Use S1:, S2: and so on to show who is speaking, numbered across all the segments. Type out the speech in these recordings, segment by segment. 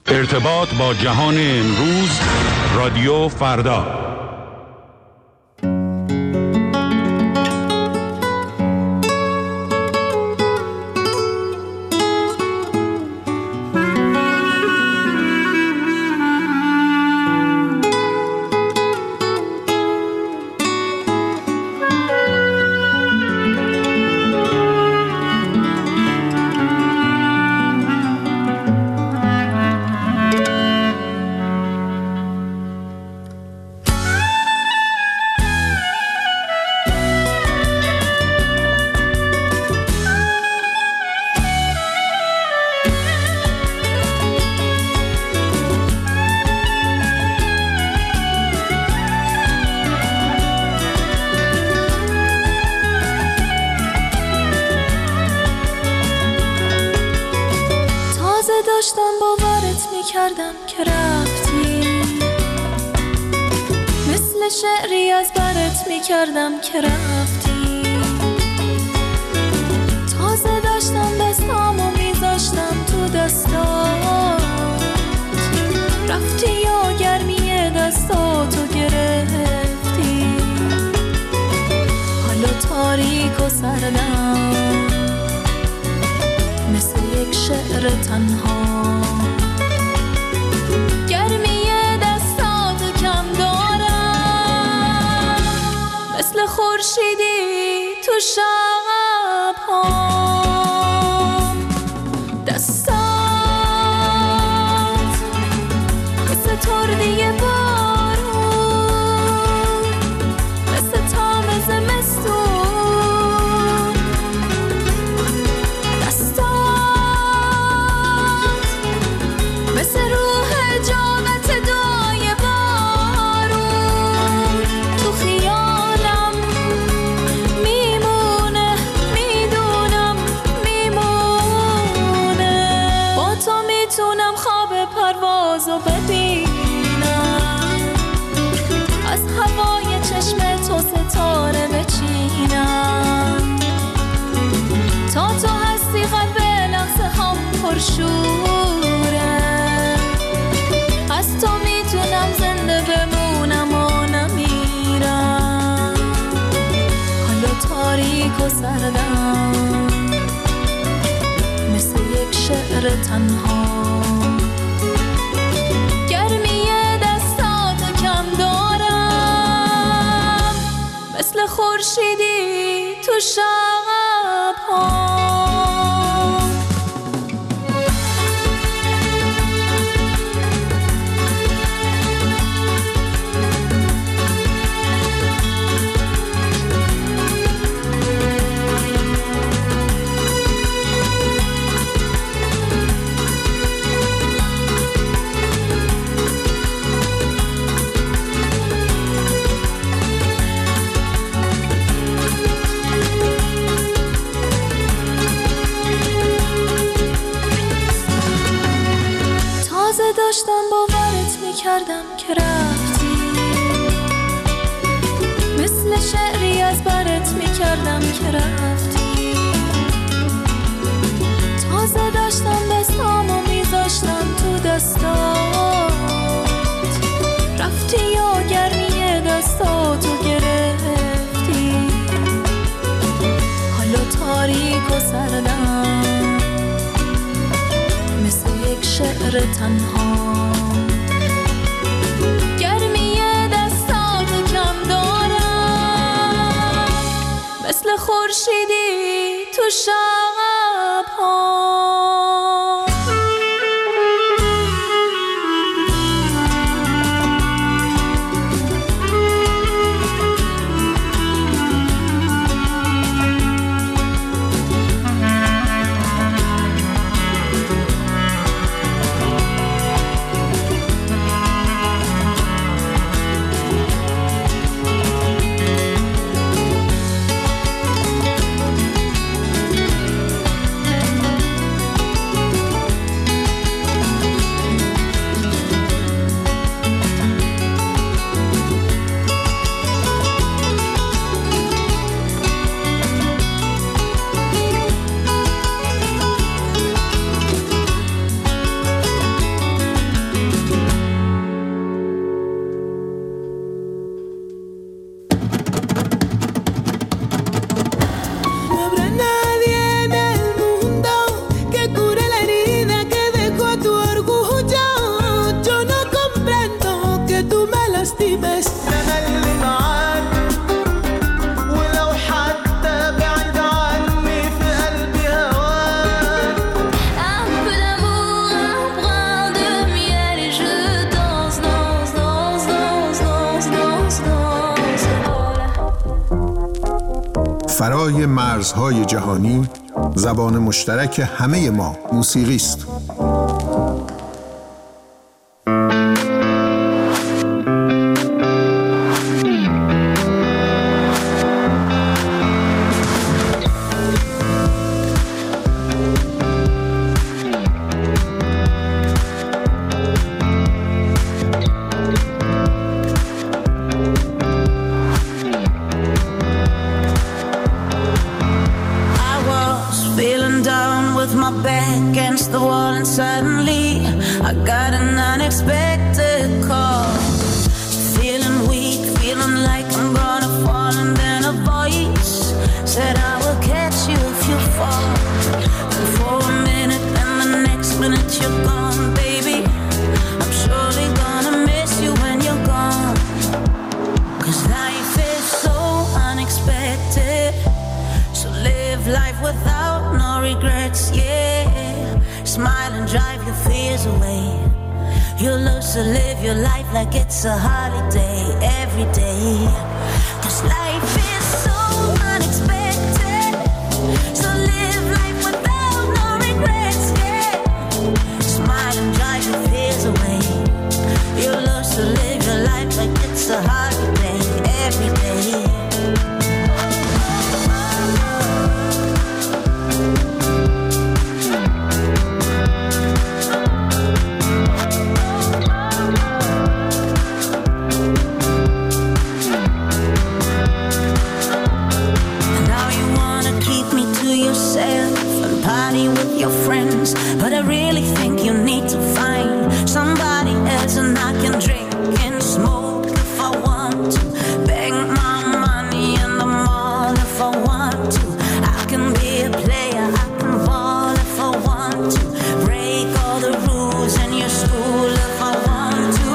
S1: ارتباط با جهان امروز، رادیو فردا.
S2: داشتم باورت میکردم که رفتی، مثل شعری از برت میکردم که رفتی. تازه داشتم دستامو میذاشتم تو دستات، رفتی یا گرمی دستاتو گرفتی. حالا تاریک و سردم مثل یک شعر تنها، گرمی دستاتو کم دارم، مثل خورشیدی تو شب‌ها. دستات مثل تردی بارون، مثل تام زمستون. مثل روح جامت دعای بارون، تو خیالم میمونه، میدونم میمونه. با تو میتونم خواب پروازو ببینم، از هوای چشم تو ستاره بچینم. تا تو هستی قلب لحظه هم پرشوره، از تو میتونم زنده بمونم و نمیرم. حالا تاریک و سردم مثل یک شعر تنها، گرمی دستاتو کم دارم، مثل خورشیدی تو شب‌ها. داشتم باورت میکردم که رفتی، مثل شعری از برت میکردم که رفتی. تازه داشتم دستامو میذاشتم تو دستات، رفتی یا گرمی دستاتو گرفتی. حالا تاریک و سردم مثل یک شعر تنها، گرمی دستاتو کم دارم، مثل خورشیدی تو شب‌ها.
S3: فرای مرزهای جهانی زبان مشترک همه ما موسیقی است.
S4: A holiday every day, 'cause life is so unexpected. So live life without no regrets, yeah. Smile and drive your fears away. You love to live your life like it's a holiday every day. But I really think you need to find somebody else, and I can drink and smoke if I want to, beg my money in the mall if I want to. I can be a player, I can ball if I want to, break all the rules in your school if I want to.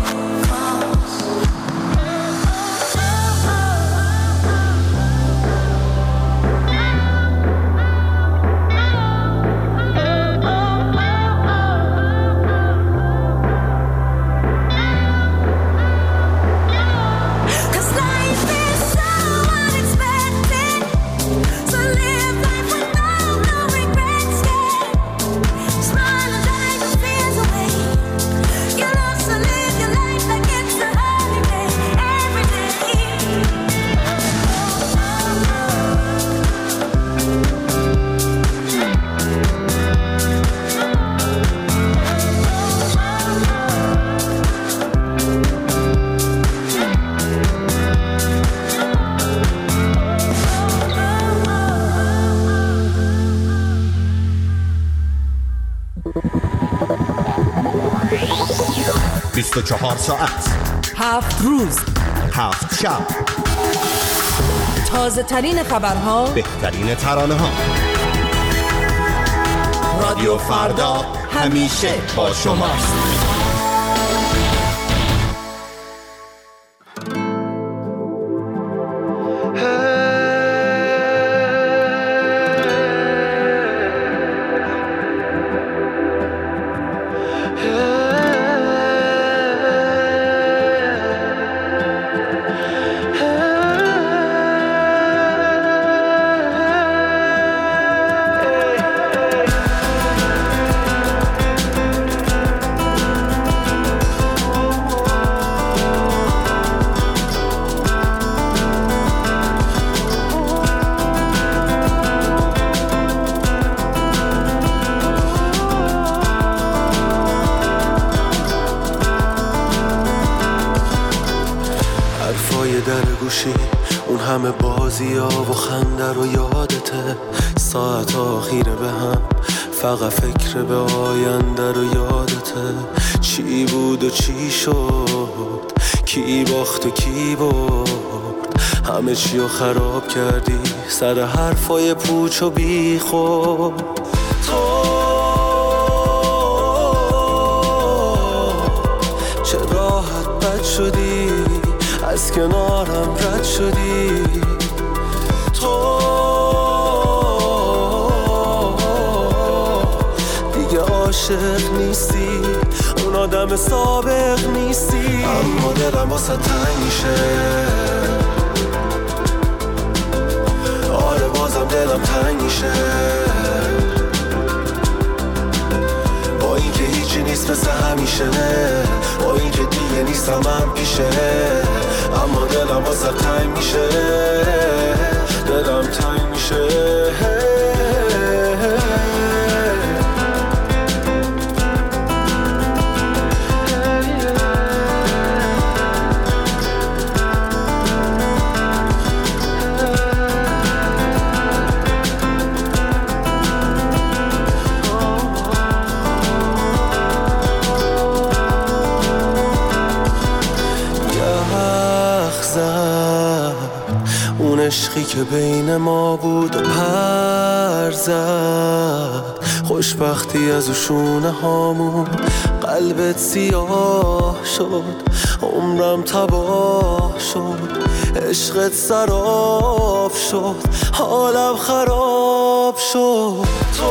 S5: و 24 ساعت
S6: 7 روز
S5: 7 شب،
S6: تازه ترین خبرها،
S5: بهترین ترانه ها. رادیو فردا همیشه با شماست.
S7: اون همه بازی ها و خنده رو یادته، ساعت آخیره به هم فقط فکر به آینده رو یادته. چی بود و چی شد، کی باخت و کی برد، همه چی رو خراب کردی سر حرفای پوچ و بی خود. تو چه راحت بد شدی، از کنارم رد شدی. تو دیگه عاشق نیستی، اون آدم سابق نیستی. اما دلم واسه تنگ میشه، بازم دلم تنگ میشه، با اینکه هیچی نیست مثل همیشه، با اینکه دیگه نیستم من پیشه، اما دلم واسه تنگ میشه، دلم تنگ میشه. اون عشقی که بین ما بود و پر زد، خوشبختی از شونه هامون قلبت سیاه شد، عمرم تباه شد، عشقت سراب شد، حالم خراب شد.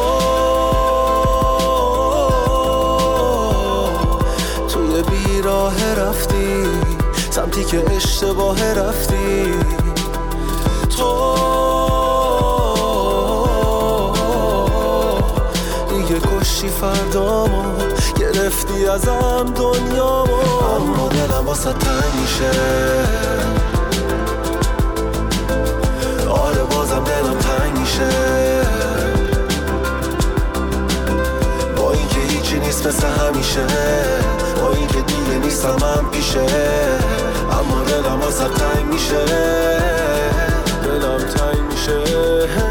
S7: توی بیراه رفتی سمتی که اشتباه رفتی، دیگه کشی فردامو، گرفتی ازم دنیامو، اما دلم واسه تنگ میشه، آره بازم دلم تنگ میشه، با اینکه هیچی نیست مثل همیشه، با اینکه دیگه نیستم من پیشه، اما دلم واسه تنگ میشه، دلم تنگ میشه.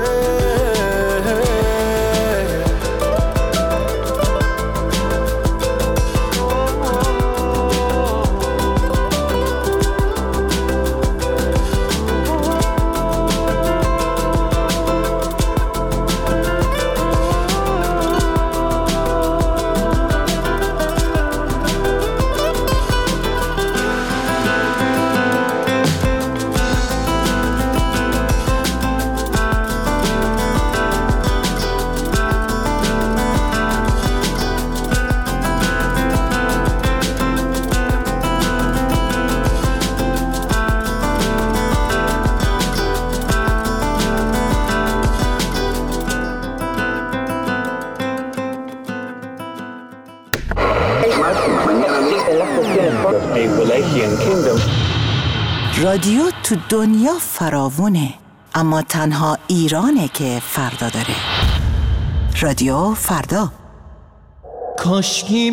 S8: رادیو تو دنیا فراوونه، اما تنها ایرانه که فردا داره. رادیو فردا.
S9: کاشکی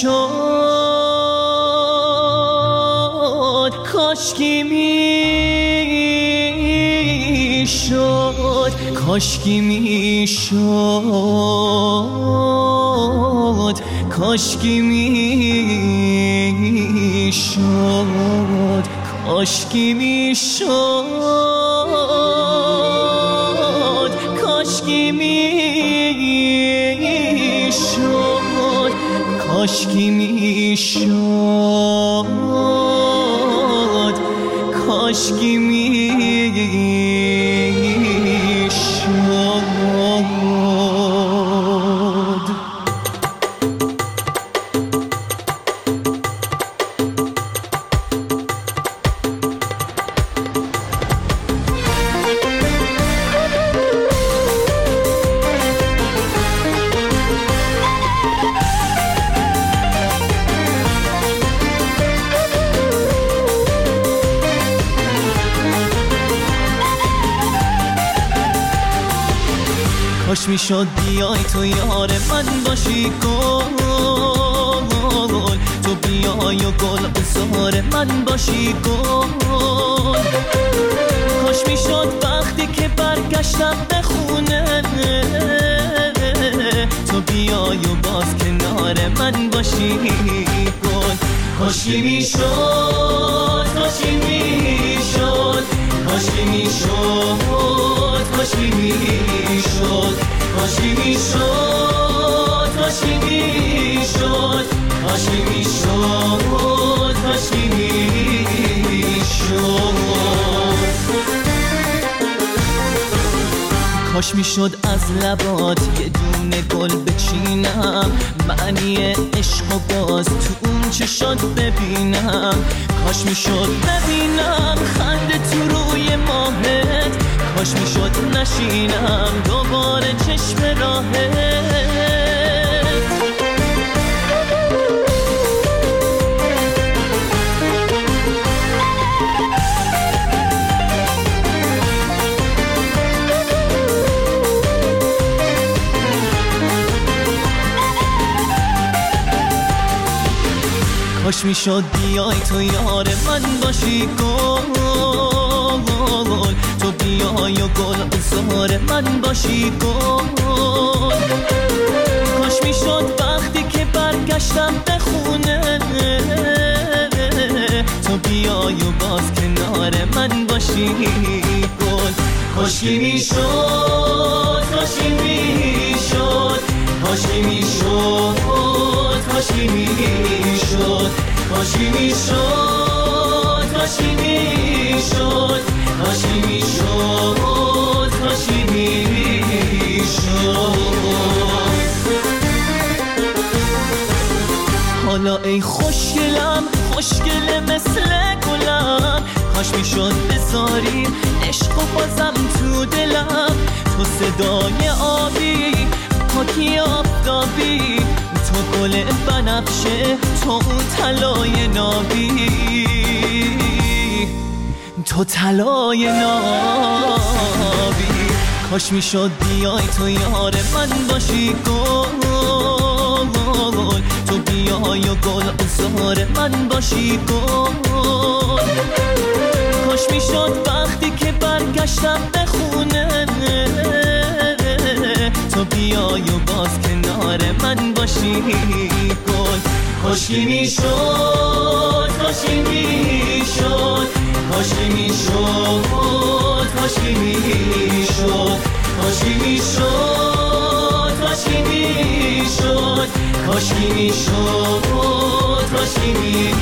S9: میشد، کاشکی میشد، کاشکی میشد، کاشکی میشد، کاشکی میشد، کاشکی میشد، کاشکی میشد، کاشکی میشد. کاش میشد بیای تو یار من باشی گل، تو بیای و گل بزار من باشی گل. کاش میشد وقتی که برگشتم به خونه تو بیای و باز کنار من باشی گل. کاشکی میشد، کاشکی میشد، کاشکی میشد، کاشکی میشد، کاشکی میشد، کاشکی میشد، کاشکی میشد، کاشکی میشد. کاش میشد از لبات یه دونه گل بچینم، معنی عشق و باز تو اون چشات ببینم. کاش میشد ببینم خنده تو روی ماهت، کاش میشد نشینم دوباره چشم راهت. کاش میشد بیای تو یار من باشی گل، تو بیای و گل زار من باشی گل. کاش میشد وقتی که برگشتم به خونه تو بیای و باز کنار من باشی گل. کاشکی میشد، کاشکی میشد، کاشکی میشد، کاشکی میشد، کاشکی میشد، کاشکی میشد، کاشکی میشد، کاشکی میشد. حالا ای خوشگلم، خوشگله مثل گلم، کاش میشد بذاری عشق و بازم تو دلم. تو صدای آبی، پاکی آفتابی، تو گل بنفشه، تو اون طلای نابی، تو طلای نابی. کاش میشد بیای تو یار من باشی گل، تو بیای و گل زار من باشی گل. کاش میشد وقتی که برگشتم به خونه تو بیای و باز کنار من باشی گل. کاشکی میشد، کاشکی میشد، کاشکی میشد، کاشکی میشد، کاشکی میشد، کاشکی میشد، کاشکی میشد، کاشکی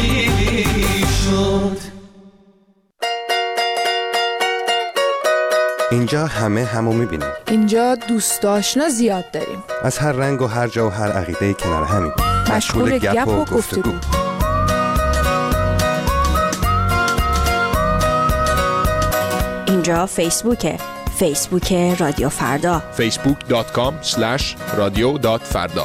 S9: میشد.
S10: اینجا همو میبینیم.
S6: اینجا دوست آشنا زیاد داریم.
S10: از هر رنگ و هر جا و هر عقیده کنار همیم.
S6: مشغول گپ و گفتگو.
S11: اینجا فیسبوکه. فیسبوک رادیو فردا.
S12: facebook.com/radio.farda.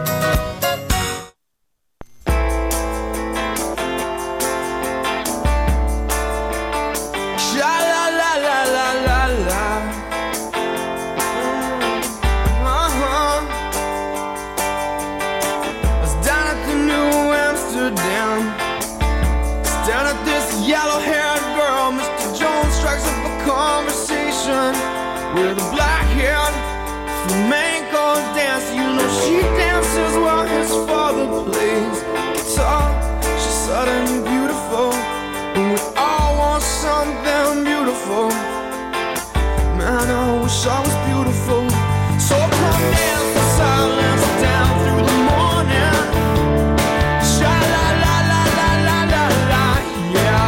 S13: With a black haired flamenco dance, you know she dances while his father plays guitar. She's suddenly beautiful, and we all want something beautiful. Man, I wish I was beautiful. So come dance the silence down through the morning. Sha la la la la la la la, yeah.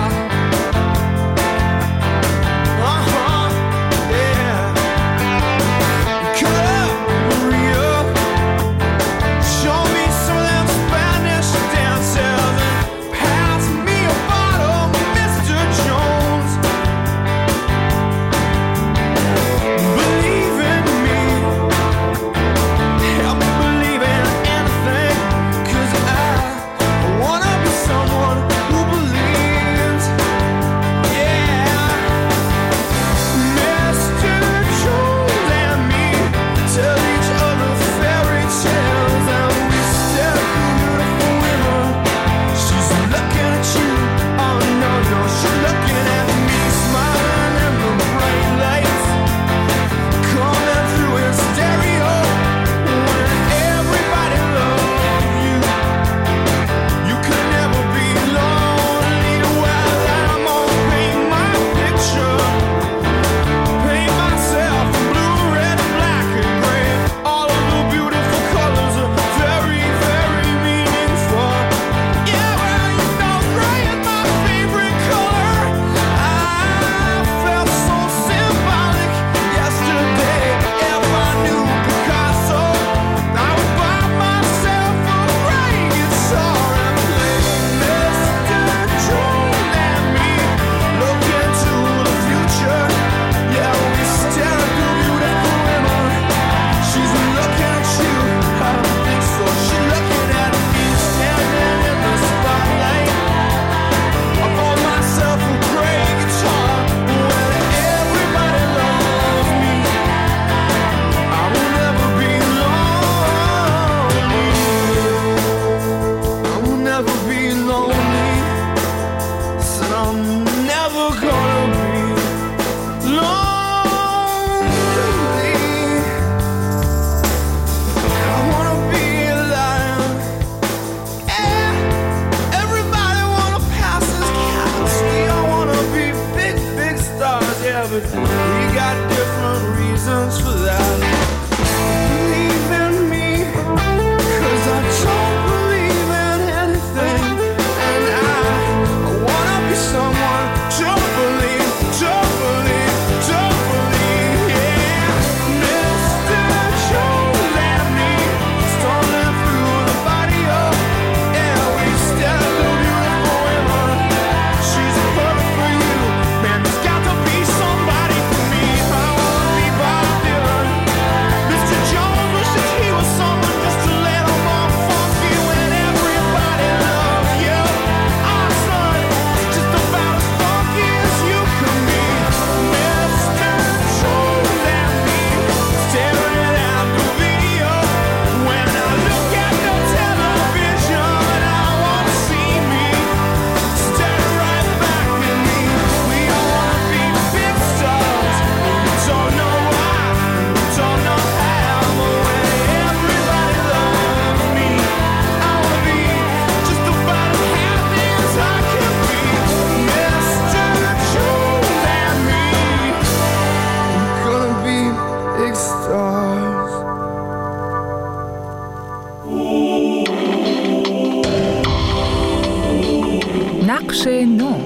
S6: نقش نو.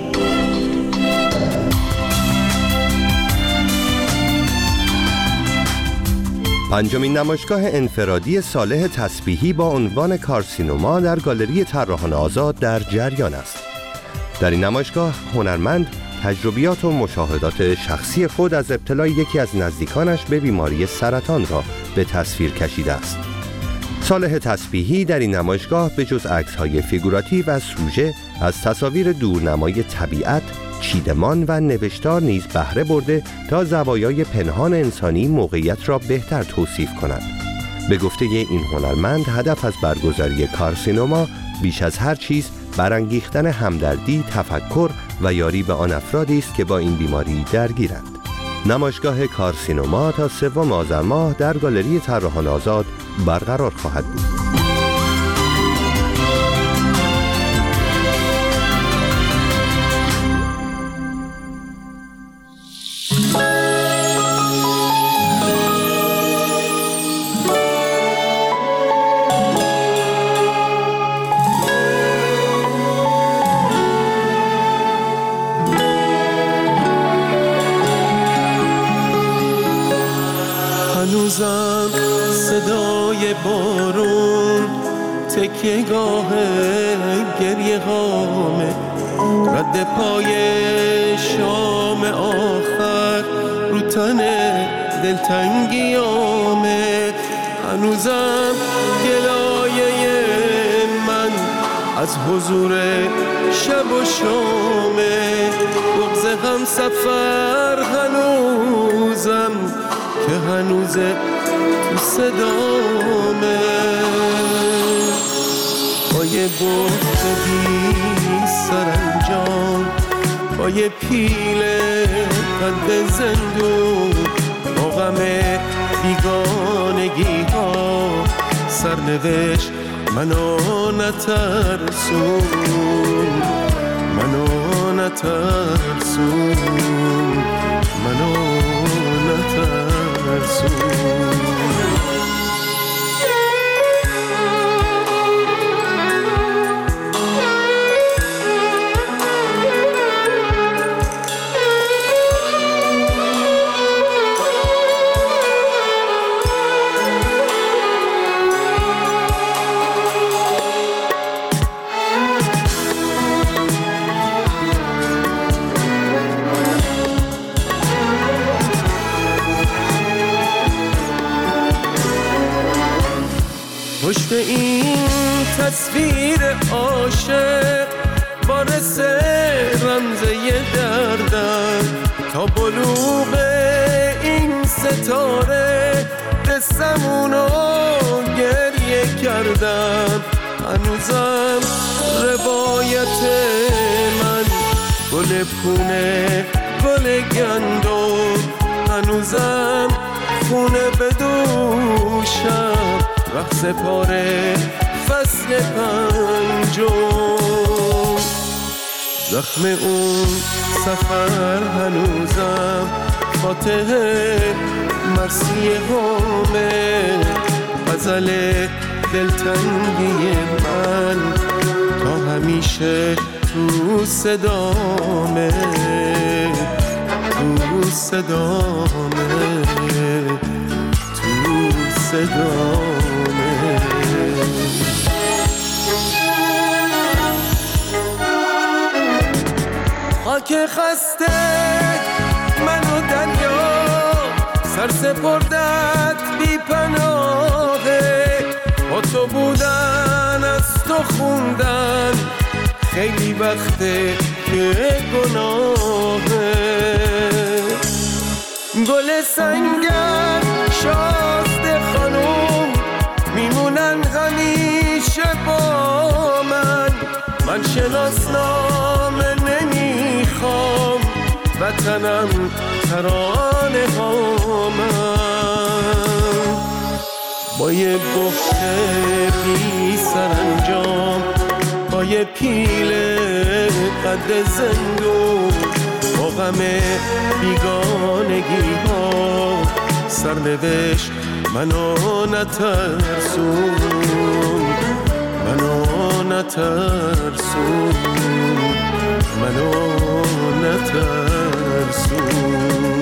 S10: پنجمین نمایشگاه انفرادی صالح تسبیحی با عنوان کارسینوما در گالری طراحان آزاد در جریان است. در این نمایشگاه هنرمند تجربیات و مشاهدات شخصی خود از ابتلای یکی از نزدیکانش به بیماری سرطان را به تصویر کشیده است. صالح تسبیحی در این نمایشگاه به جز عکس‌های فیگوراتیو و سوژه از تصاویر دورنمای طبیعت، چیدمان و نوشتار نیز بهره برده تا زوایای پنهان انسانی موقعیت را بهتر توصیف کنند. به گفته این هنرمند هدف از برگزاری کارسینوما بیش از هر چیز برانگیختن همدردی، تفکر و یاری به آن افرادی است که با این بیماری درگیرند. نمایشگاه کارسینوما تا 3 آذر ماه در گالری طراحان آزاد برقرار خواهد بود.
S7: هنوزم صدای بارون تکیه‌گاه گریه هامه، رد پای شام آخر رو تن دلتنگیامه. هنوزم گلایه من از حضور شب و شامه، بغض هم سفر هنوزم که هنوز تو صدامه. با یه بغض بی سرانجام، با یه پیل قد زندون، با غم بیگانگی ها سرنوشت منو نترسون، منو نترسون، منو نترسون. پشت این تصویر عاشق وارث رمزه دردم، تا بلوغ این ستاره قصه‌مونو گریه کردم. هنوزم روایت من گل پونه گل گندم، هنوزم خونه به دوشم رقص پاره فصل پنجم. زخم اون سفر هنوزم فاتح مرسی همه، غزل دلتنگی من تا همیشه تو صدامه، تو صدامه، تو صدامه. خاک خسته منو دریا سر سپردت بی پناهه، با تو بودن از تو خوندن خیلی وقته که گناهه. گل سنگر شازده خانوم میمونن همیشه با من، من شناسنامه نمیخوام وطنم ترانه هامم. با یه بخت بی سرانجام، با یه پیل قد زندون، با غم بیگانگی ها سرنوشت منو نترسون، منو نترسون، منو نترسون.